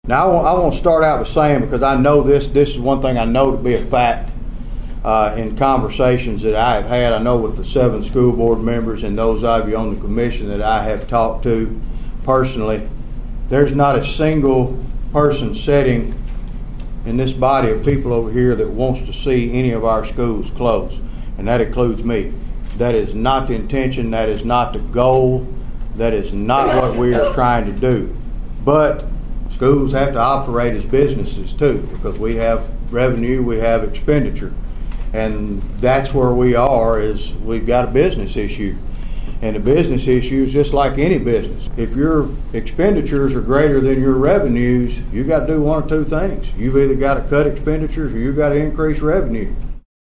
Now, I want to start out by saying, because I know this is one thing I know to be a fact in conversations that I have had, I know with the 7 school board members and those of you on the commission that I have talked to personally, there's not a single person sitting in this body of people over here that wants to see any of our schools closed, and that includes me. That is not the intention, that is not the goal, that is not what we are trying to do. But schools have to operate as businesses too, because we have revenue, we have expenditure. And that's where we are, is we've got a business issue. And the business issue is just like any business. If your expenditures are greater than your revenues, you got to do one or two things. You've either got to cut expenditures or you've got to increase revenue.